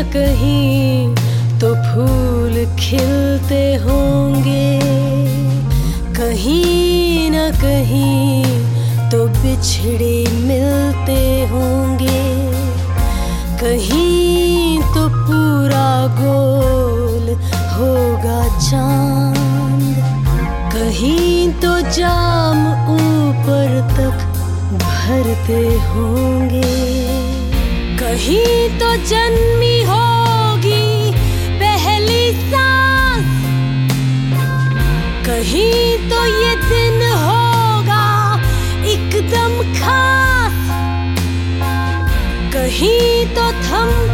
कहीं तो फूल खिलते होंगे, कहीं न कहीं तो बिछड़े मिलते होंगे, कहीं तो पूरा गोल होगा चांद, कहीं तो जाम ऊपर तक भरते होंगे, कहीं तो जन्मी होगी पहली सांस, कहीं तो ये दिन होगा एकदम खास, कहीं तो थम